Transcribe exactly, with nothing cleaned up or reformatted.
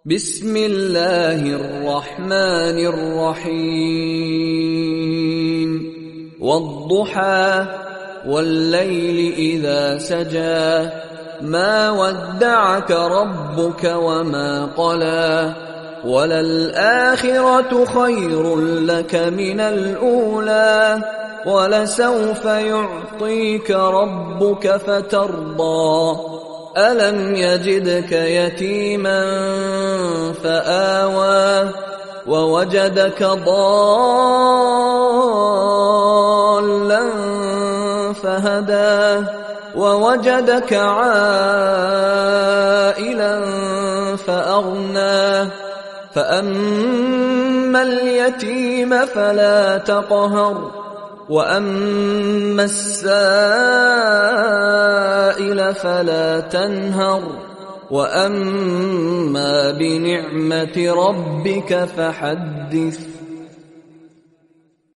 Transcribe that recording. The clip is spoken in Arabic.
بسم الله الرحمن الرحيم والضحى والليل إذا سجى ما ودعك ربك وما قلى وللآخرة خير لك من الأولى ولسوف يعطيك ربك فترضى ألم يجدك يتيما فآوى ووجدك ضالا فهدى ووجدك عائلا فأغنى فأما اليتيم فلا تقهر وأما السائل فلا تنهر وأما بنعمة ربك فحدث.